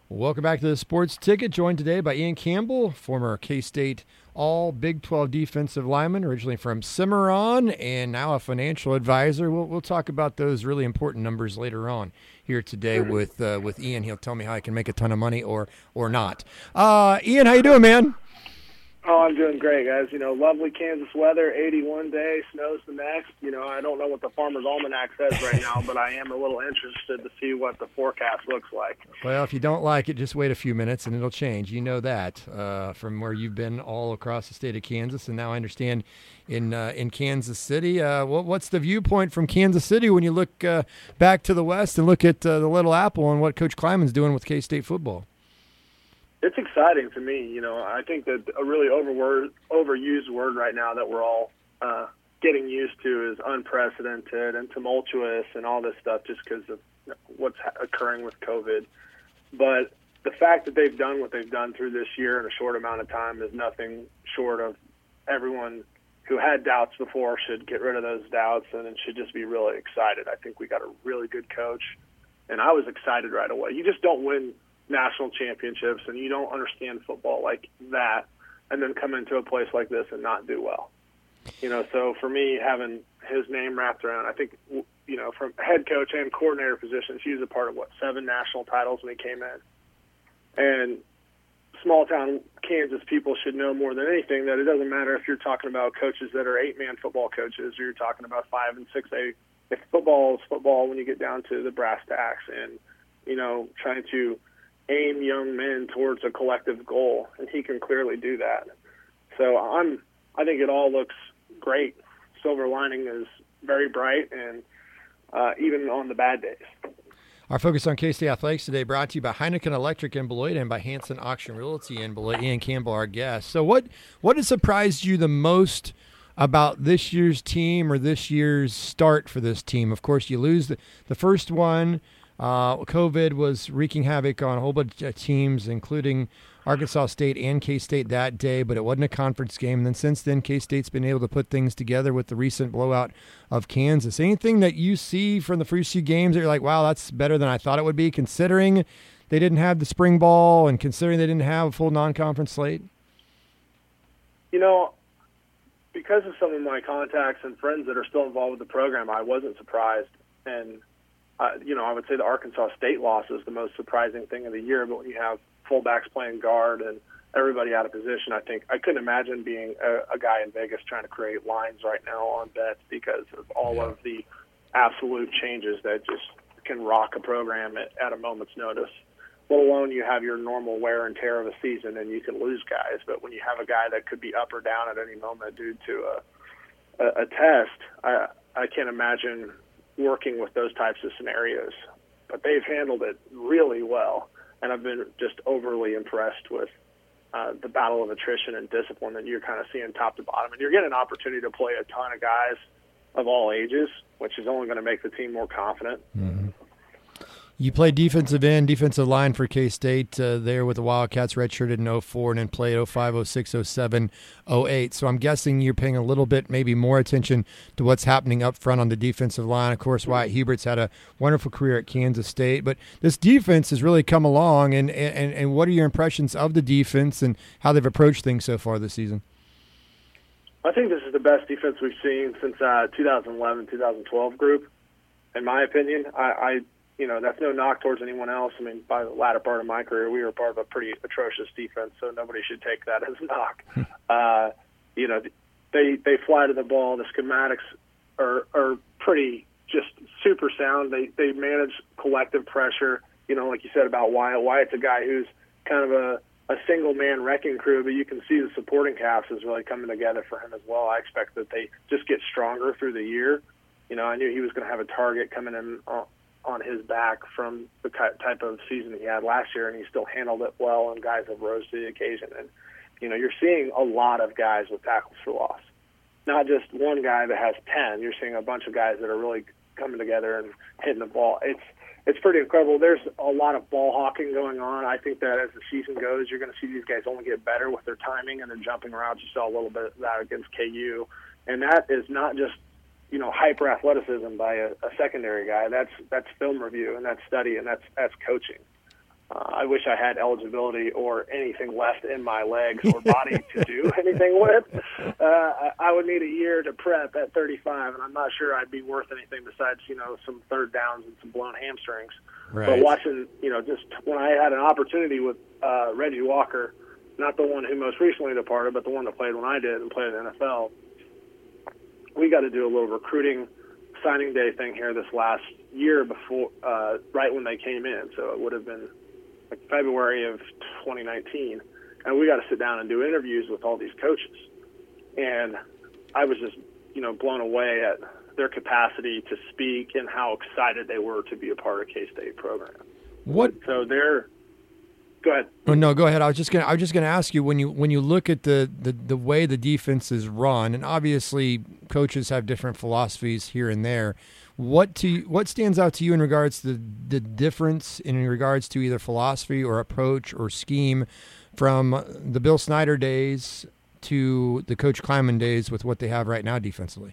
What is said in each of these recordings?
Welcome back to the Sports Ticket, joined today by Ian Campbell, former K-State All Big 12 defensive lineman, originally from Cimarron, and now a financial advisor. We'll talk about those really important numbers later on here today with Ian. He'll tell me how I can make a ton of money or not. Ian, how you doing, man? Oh, I'm doing great, guys. Lovely Kansas weather, 81 day, snows the next. I don't know what the Farmer's Almanac says right now, but I am a little interested to see what the forecast looks like. Well, if you don't like it, just wait a few minutes and it'll change. You know that from where you've been all across the state of Kansas, and now I understand in Kansas City. What's the viewpoint from Kansas City when you look back to the west and look at the Little Apple and what Coach Kleiman's doing with K-State football? It's exciting to me. I think that a really overused word right now that we're all getting used to is unprecedented and tumultuous and all this stuff just because of what's occurring with COVID. But the fact that they've done what they've done through this year in a short amount of time is nothing short of everyone who had doubts before should get rid of those doubts and should just be really excited. I think we got a really good coach, and I was excited right away. You just don't win national championships and you don't understand football like that and then come into a place like this and not do well. So for me, having his name wrapped around, I think, from head coach and coordinator positions, he was a part of 7 national titles when he came in. And small town Kansas people should know more than anything that it doesn't matter if you're talking about coaches that are 8-man football coaches or you're talking about 5 and 6A. If football is football when you get down to the brass tacks and, trying to aim young men towards a collective goal, and he can clearly do that. So I think it all looks great. Silver lining is very bright, and even on the bad days. Our focus on K-State Athletics today brought to you by Heineken Electric in Beloit and by Hanson Auction Realty in Beloit. Ian Campbell, our guest. So what has surprised you the most about this year's team or this year's start for this team? Of course, you lose the first one. COVID was wreaking havoc on a whole bunch of teams, including Arkansas State and K-State that day, but it wasn't a conference game. And then since then, K-State's been able to put things together with the recent blowout of Kansas. Anything that you see from the first few games that you're like, wow, that's better than I thought it would be, considering they didn't have the spring ball and considering they didn't have a full non-conference slate? Because of some of my contacts and friends that are still involved with the program, I wasn't surprised. And I would say the Arkansas State loss is the most surprising thing of the year. But when you have fullbacks playing guard and everybody out of position, I couldn't imagine being a guy in Vegas trying to create lines right now on bets because of all of the absolute changes that just can rock a program at a moment's notice. Let alone you have your normal wear and tear of a season and you can lose guys. But when you have a guy that could be up or down at any moment due to a test, I can't imagine working with those types of scenarios, but they've handled it really well, and I've been just overly impressed with the battle of attrition and discipline that you're kind of seeing top to bottom, and you're getting an opportunity to play a ton of guys of all ages, which is only going to make the team more confident. Mm-hmm. You played defensive end, defensive line for K-State there with the Wildcats, redshirted in 04 and then played 05, 06, 07, 08. So I'm guessing you're paying a little bit maybe more attention to what's happening up front on the defensive line. Of course, Wyatt Hubert's had a wonderful career at Kansas State, but this defense has really come along. And what are your impressions of the defense and how they've approached things so far this season? I think this is the best defense we've seen since 2011, 2012 group, in my opinion. That's no knock towards anyone else. I mean, by the latter part of my career, we were part of a pretty atrocious defense, so nobody should take that as a knock. They fly to the ball. The schematics are pretty just super sound. They manage collective pressure. Like you said about Wyatt. Wyatt's a guy who's kind of a single-man wrecking crew, but you can see the supporting cast is really coming together for him as well. I expect that they just get stronger through the year. I knew he was going to have a target coming in on his back from the type of season he had last year, and he still handled it well, and guys have rose to the occasion. And, you're seeing a lot of guys with tackles for loss. Not just one guy that has 10. You're seeing a bunch of guys that are really coming together and hitting the ball. It's pretty incredible. There's a lot of ball hawking going on. I think that as the season goes, you're going to see these guys only get better with their timing and their jumping routes. You saw a little bit of that against KU. And that is not just hyper athleticism by a secondary guy. That's film review and that's study and that's coaching. I wish I had eligibility or anything left in my legs or body to do anything with. I would need a year to prep at 35, and I'm not sure I'd be worth anything besides, some third downs and some blown hamstrings. Right. But watching, just when I had an opportunity with Reggie Walker, not the one who most recently departed, but the one that played when I did and played in the NFL, we got to do a little recruiting signing day thing here this last year before, right when they came in. So it would have been like February of 2019, and we got to sit down and do interviews with all these coaches. And I was just, blown away at their capacity to speak and how excited they were to be a part of K-State program. What? So they're. Go ahead. Oh, no, go ahead. I was just gonna ask you, when you look at the way the defense is run, and obviously coaches have different philosophies here and there. What stands out to you in regards to the difference in regards to either philosophy or approach or scheme from the Bill Snyder days to the Coach Klieman days with what they have right now defensively?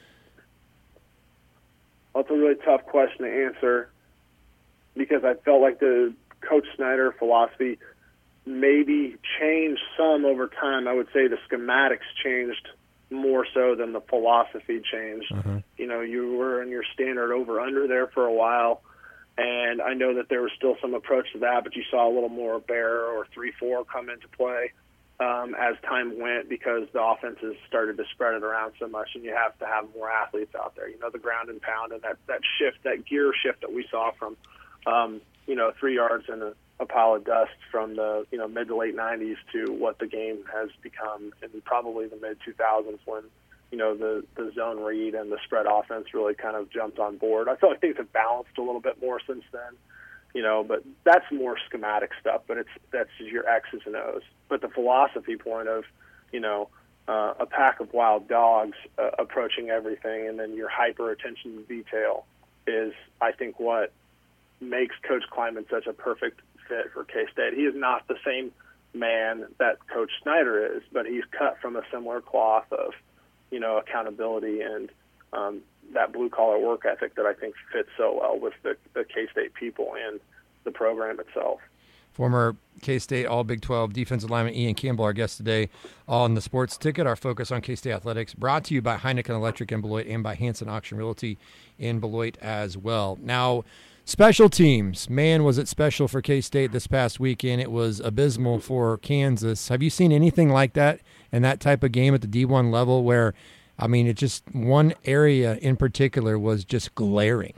Well, it's a really tough question to answer because I felt like the Coach Snyder philosophy maybe changed some over time. I would say the schematics changed more so than the philosophy changed. Uh-huh. You were in your standard over-under there for a while, and I know that there was still some approach to that, but you saw a little more bear or 3-4 come into play as time went because the offenses started to spread it around so much, and you have to have more athletes out there. The ground and pound and that shift, that gear shift that we saw from 3 yards and a pile of dust from the mid to late 90s to what the game has become in probably the mid 2000s when the zone read and the spread offense really kind of jumped on board. I feel like things have balanced a little bit more since then, but that's more schematic stuff. But that's your X's and O's. But the philosophy point of a pack of wild dogs approaching everything, and then your hyper attention to detail is, I think, what makes Coach Klieman such a perfect fit for K-State. He is not the same man that Coach Snyder is, but he's cut from a similar cloth of, accountability and that blue-collar work ethic that I think fits so well with the K-State people and the program itself. Former K-State All-Big 12 defensive lineman Ian Campbell, our guest today on the Sports Ticket. Our focus on K-State athletics, brought to you by Heineken Electric in Beloit and by Hanson Auction Realty in Beloit as well. Now, special teams. Man, was it special for K-State this past weekend. It was abysmal for Kansas. Have you seen anything like that in that type of game at the D1 level where, it just one area in particular was just glaring?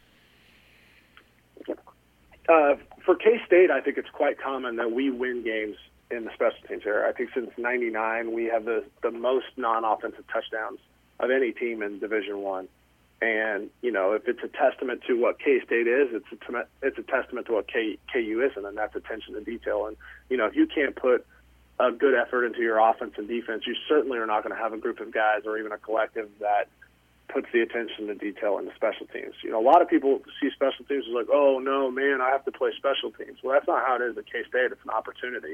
For K-State, I think it's quite common that we win games in the special teams area. I think since '99, we have the most non-offensive touchdowns of any team in Division I. And, if it's a testament to what K-State is, it's a testament to what KU isn't, and that's attention to detail. And, if you can't put a good effort into your offense and defense, you certainly are not going to have a group of guys or even a collective that puts the attention to detail in the special teams. A lot of people see special teams as like, oh, no, man, I have to play special teams. Well, that's not how it is at K-State. It's an opportunity.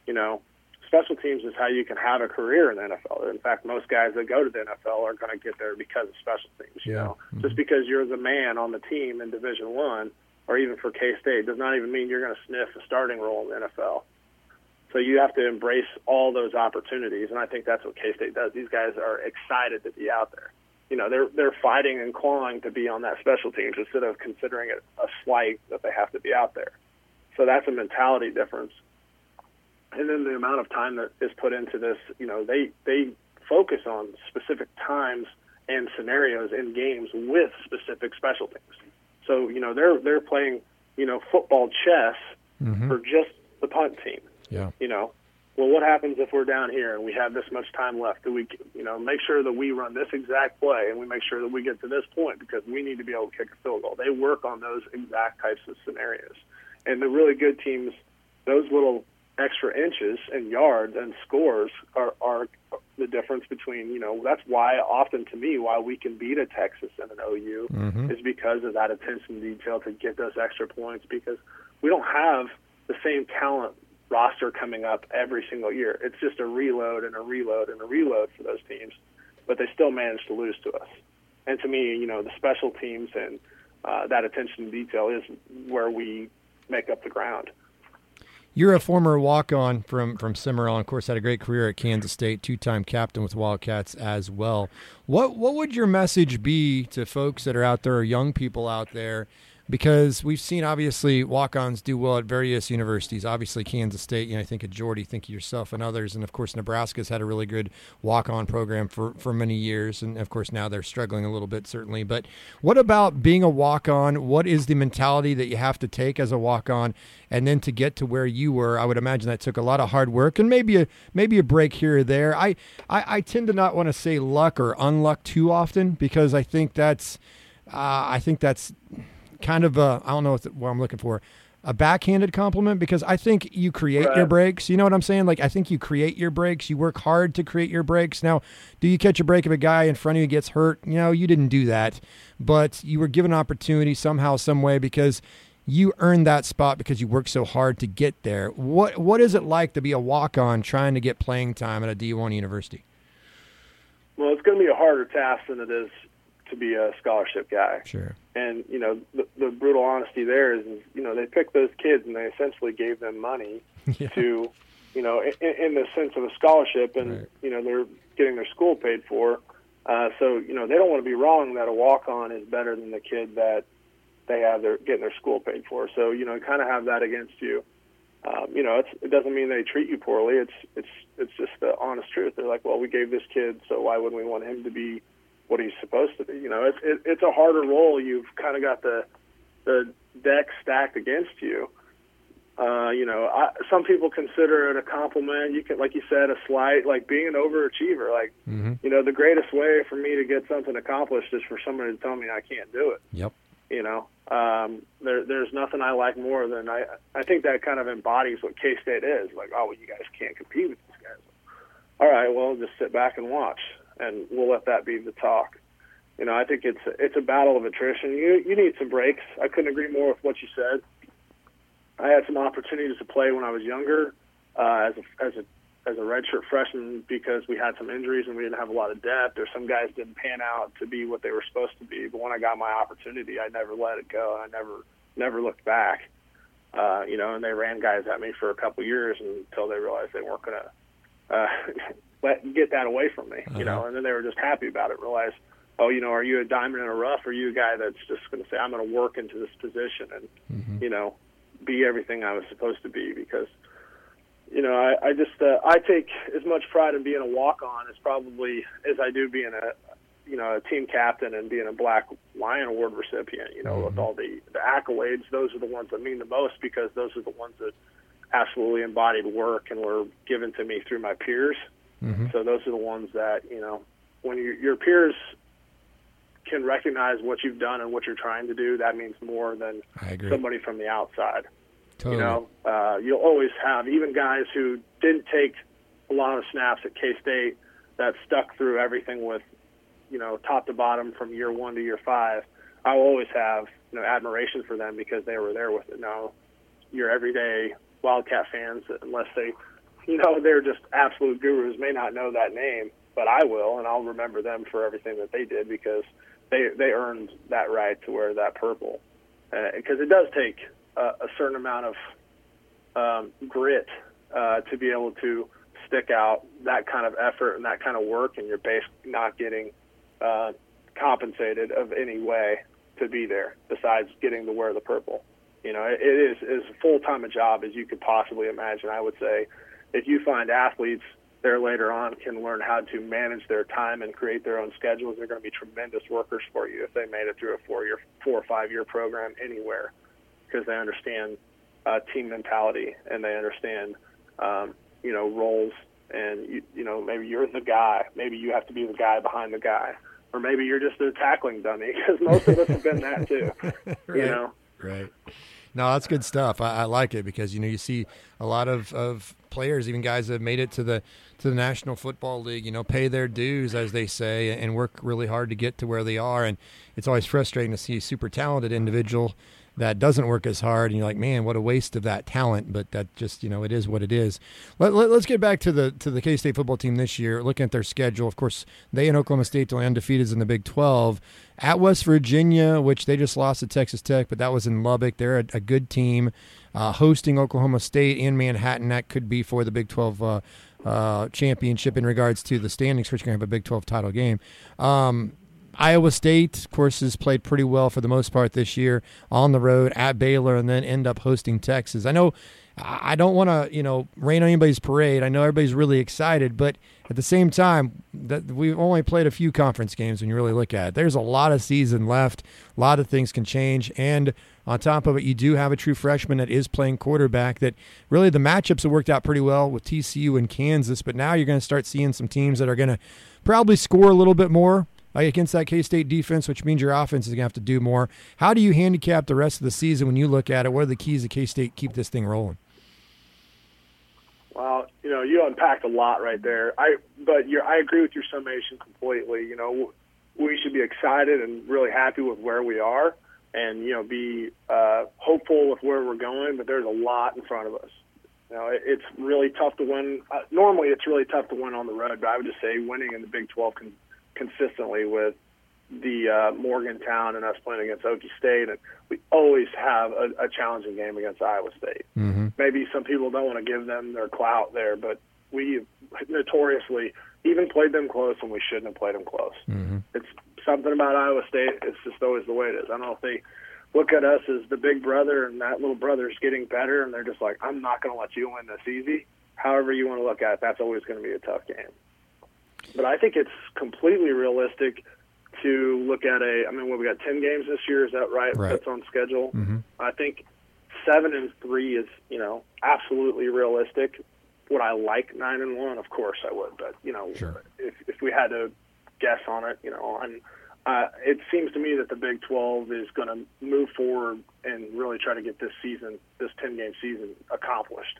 Special teams is how you can have a career in the NFL. In fact, most guys that go to the NFL are going to get there because of special teams. Mm-hmm. Just because you're the man on the team in Division I, or even for K-State, does not even mean you're going to sniff a starting role in the NFL. So you have to embrace all those opportunities, and I think that's what K-State does. These guys are excited to be out there. They're fighting and clawing to be on that special teams instead of considering it a slight that they have to be out there. So that's a mentality difference. And then the amount of time that is put into this, they focus on specific times and scenarios in games with specific special teams. So, they're playing, football chess for just the punt team. Yeah. Well, what happens if we're down here and we have this much time left? Do we, make sure that we run this exact play and we make sure that we get to this point because we need to be able to kick a field goal? They work on those exact types of scenarios. And the really good teams, those little extra inches and yards and scores are the difference between, that's why often to me why we can beat a Texas and an OU is because of that attention to detail to get those extra points, because we don't have the same talent roster coming up every single year. It's just a reload and a reload and a reload for those teams, but they still manage to lose to us. And to me, the special teams and that attention to detail is where we make up the ground. You're a former walk-on from Cimarron. Of course, had a great career at Kansas State, two-time captain with Wildcats as well. What would your message be to folks that are out there, or young people out there? Because we've seen, obviously, walk-ons do well at various universities. Obviously, Kansas State, I think of Jordy, think of yourself and others. And, of course, Nebraska's had a really good walk-on program for many years. And, of course, now they're struggling a little bit, certainly. But what about being a walk-on? What is the mentality that you have to take as a walk-on? And then to get to where you were, I would imagine that took a lot of hard work and maybe a break here or there. I tend to not want to say luck or unluck too often, because I think that's kind of I don't know what I'm looking for, a backhanded compliment, because I think you create your breaks. You know what I'm saying? Like, I think you create your breaks. You work hard to create your breaks. Now, do you catch a break if a guy in front of you gets hurt? You didn't do that, but you were given an opportunity somehow, some way, because you earned that spot because you worked so hard to get there. What is it like to be a walk-on trying to get playing time at a D1 university? Well, it's going to be a harder task than it is to be a scholarship guy. Sure. And, the brutal honesty there is, they picked those kids and they essentially gave them money to, in the sense of a scholarship, and, right. They're getting their school paid for. So, they don't want to be wrong that a walk-on is better than the kid that they have getting their school paid for. So, kind of have that against you. It doesn't mean they treat you poorly. It's just the honest truth. They're like, well, we gave this kid, so why wouldn't we want him to be what he's supposed to be? It's a harder role. You've kind of got the deck stacked against you. Some people consider it a compliment. You can, like you said, a slight, like being an overachiever. Like, the greatest way for me to get something accomplished is for somebody to tell me I can't do it. Yep. There's nothing I like more than I think that kind of embodies what K-State is. Like, oh, well, you guys can't compete with these guys. All right, well, just sit back and watch, and we'll let that be the talk. I think it's a battle of attrition. You need some breaks. I couldn't agree more with what you said. I had some opportunities to play when I was younger as a redshirt freshman, because we had some injuries and we didn't have a lot of depth, or some guys didn't pan out to be what they were supposed to be. But when I got my opportunity, I never let it go. I never looked back. And they ran guys at me for a couple years until they realized they weren't going to get that away from me. And then they were just happy about it. Realized, oh, are you a diamond in a rough? Or are you a guy that's just going to say, I'm going to work into this position and be everything I was supposed to be? Because I take as much pride in being a walk-on as I do being a team captain and being a Black Lion Award recipient. With all the accolades, those are the ones that mean the most, because those are the ones that absolutely embodied work and were given to me through my peers. So those are the ones that, when your peers can recognize what you've done and what you're trying to do, that means more than somebody from the outside. Totally. You'll always have, even guys who didn't take a lot of snaps at K-State that stuck through everything with, top to bottom from year 1 to year 5. I will always have, admiration for them because they were there with it. Now, your everyday Wildcat fans, unless they're just absolute gurus, may not know that name, but I will, and I'll remember them for everything that they did, because they earned that right to wear that purple. Because it does take a certain amount of grit to be able to stick out that kind of effort and that kind of work, and you're basically not getting compensated of any way to be there besides getting to wear the purple. It is as full-time a job as you could possibly imagine. I would say if you find athletes there later on can learn how to manage their time and create their own schedules, they're going to be tremendous workers for you if they made it through a 4 or 5 year program anywhere, because they understand team mentality and they understand, roles. And, maybe you're the guy. Maybe you have to be the guy behind the guy. Or maybe you're just a tackling dummy, because most of us have been that too, Right. Right. No, that's good stuff. I like it, because, you see a lot of players, even guys that have made it to the National Football League, pay their dues, as they say, and work really hard to get to where they are. And it's always frustrating to see a super talented individual that doesn't work as hard, and you're like, man, what a waste of that talent. But that just, it is what it is. Let's get back to the K-State football team this year. Looking at their schedule, of course, they and Oklahoma State are undefeated in the Big 12. At West Virginia, which they just lost to Texas Tech, but that was in Lubbock. They're a good team. Hosting Oklahoma State in Manhattan, that could be for the Big 12 championship in regards to the standings, which are going to have a Big 12 title game. Iowa State, of course, has played pretty well for the most part this year on the road at Baylor, and then end up hosting Texas. I know I don't want to, rain on anybody's parade. I know everybody's really excited, but at the same time, that we've only played a few conference games when you really look at it. There's a lot of season left. A lot of things can change, and on top of it, you do have a true freshman that is playing quarterback that really the matchups have worked out pretty well with TCU and Kansas, but now you're going to start seeing some teams that are going to probably score a little bit more against that K-State defense, which means your offense is going to have to do more. How do you handicap the rest of the season when you look at it? What are the keys to K-State keep this thing rolling? Well, you unpacked a lot right there. I agree with your summation completely. We should be excited and really happy with where we are, and be hopeful with where we're going. But there's a lot in front of us. It's really tough to win. Normally, it's really tough to win on the road, but I would just say winning in the Big 12 consistently with the Morgantown and us playing against Okie State, and we always have a challenging game against Iowa State. Mm-hmm. Maybe some people don't want to give them their clout there, but we notoriously even played them close when we shouldn't have played them close. Mm-hmm. It's something about Iowa State. It's just always the way it is. I don't know if they look at us as the big brother and that little brother's getting better, and they're just like, I'm not going to let you win this easy. However you want to look at it, that's always going to be a tough game. But I think it's completely realistic to look at we got 10 games this year, is that right? That's on schedule. Mm-hmm. I think 7-3 is, absolutely realistic. Would I like 9-1? Of course I would, but sure. if we had to guess on it, and it seems to me that the Big 12 is going to move forward and really try to get this 10-game season accomplished.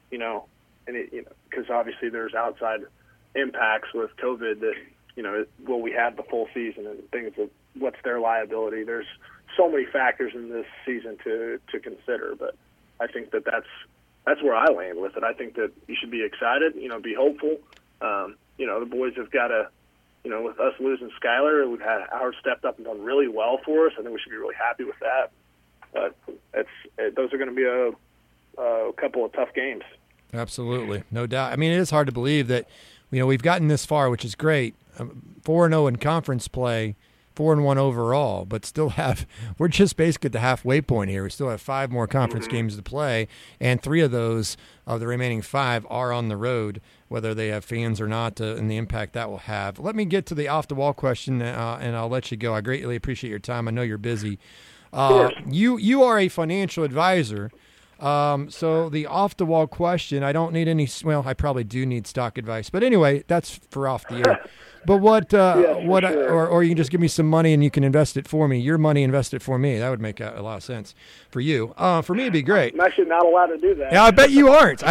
Because obviously there's outside impacts with COVID that, will we have the full season and things of what's their liability. There's so many factors in this season to consider, but I think that's where I land with it. I think that you should be excited, be hopeful. The boys have got to, with us losing Skyler, we've had Howard stepped up and done really well for us. I think we should be really happy with that. But those are going to be a couple of tough games. Absolutely, no doubt. It is hard to believe that, we've gotten this far, which is great. 4-0 in conference play, 4-1 overall, but we're just basically at the halfway point here. We still have 5 more conference games to play, and 3 of those of the remaining 5 are on the road, whether they have fans or not, and the impact that will have. Let me get to the off-the-wall question, and I'll let you go. I greatly appreciate your time. I know you're busy. You are a financial advisor. So the off-the-wall question, I don't need any. Well, I probably do need stock advice, but anyway, that's for off the air. But or you can just give me some money and you can invest it for me. Your money, invest it for me. That would make a lot of sense for you. For me, it'd be great. I'm actually not allowed to do that. Yeah, I bet you aren't.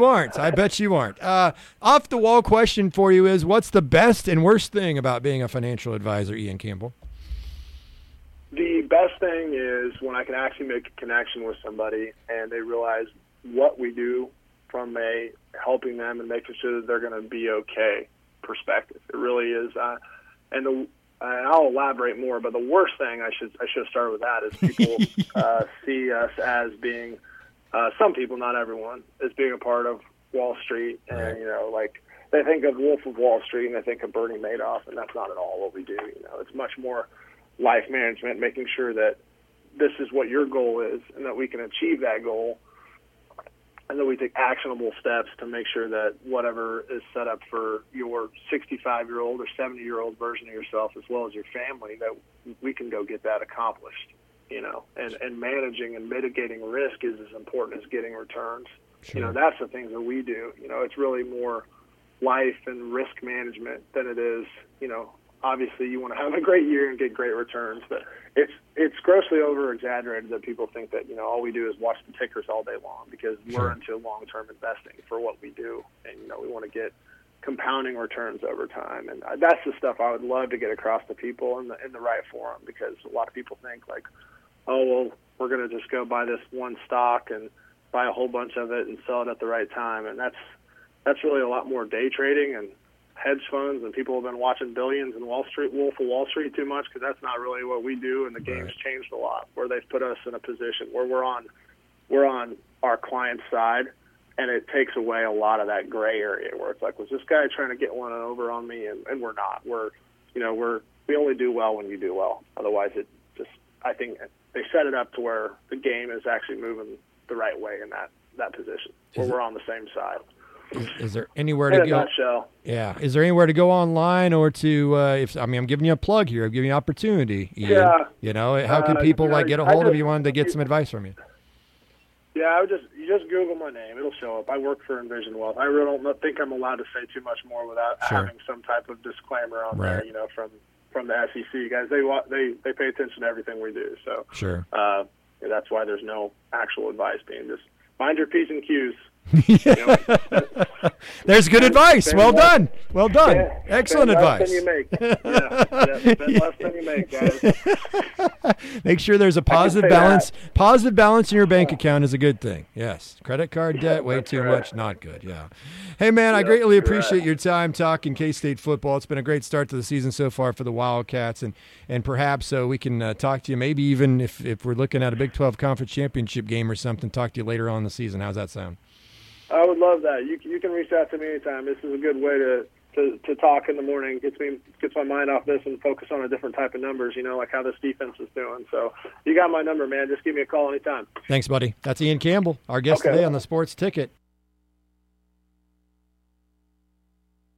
Off-the-wall question for you is: what's the best and worst thing about being a financial advisor, Ian Campbell? The best thing is when I can actually make a connection with somebody and they realize what we do from a helping them and making sure that they're going to be okay perspective. It really is. And I'll elaborate more, but the worst thing, I should have started with that, is people see us as being, some people, not everyone, as being a part of Wall Street. And, they think of Wolf of Wall Street and they think of Bernie Madoff, and that's not at all what we do. It's much more life management, making sure that this is what your goal is and that we can achieve that goal, and that we take actionable steps to make sure that whatever is set up for your 65-year-old or 70-year-old version of yourself, as well as your family, that we can go get that accomplished. And managing and mitigating risk is as important as getting returns. Sure. That's the things that we do. It's really more life and risk management than it is, obviously you want to have a great year and get great returns, but it's grossly over-exaggerated that people think that, all we do is watch the tickers all day long, because we're into long-term investing for what we do. And, we want to get compounding returns over time. And that's the stuff I would love to get across to people in the right forum, because a lot of people think like, oh, well, we're going to just go buy this one stock and buy a whole bunch of it and sell it at the right time. And that's really a lot more day trading and hedge funds, and people have been watching Billions and Wolf of Wall Street too much, because that's not really what we do. And the game's changed a lot, where they've put us in a position where we're on our client's side, and it takes away a lot of that gray area where it's like, was this guy trying to get one over on me? And we're not. We only do well when you do well. Otherwise, I think they set it up to where the game is actually moving the right way in that position, where we're on the same side. Is there anywhere to go? Yeah. Is there anywhere to go online or to? I'm giving you a plug here. I'm giving you an opportunity. Ian. Yeah. You know, how can people get a hold of you wanted to get some advice from you? Yeah, you just Google my name. It'll show up. I work for Envision Wealth. I really don't think I'm allowed to say too much more without having some type of disclaimer on there. You know, from the SEC guys. They pay attention to everything we do. So that's why there's no actual advice being just mind your P's and Q's. There's good advice. Well done. Excellent advice. Spend less than you make, guys. Make sure there's a positive balance. Positive balance in your bank account is a good thing. Yes. Credit card debt, way too much, not good. Yeah. Hey, man, I greatly appreciate your time talking K-State football. It's been a great start to the season so far for the Wildcats, and perhaps we can talk to you, maybe even if we're looking at a Big 12 Conference Championship game or something, talk to you later on in the season. How's that sound? I would love that. You can reach out to me anytime. This is a good way to talk in the morning. Gets my mind off this and focus on a different type of numbers, like how this defense is doing. So you got my number, man. Just give me a call anytime. Thanks, buddy. That's Ian Campbell, our guest today on the Sports Ticket.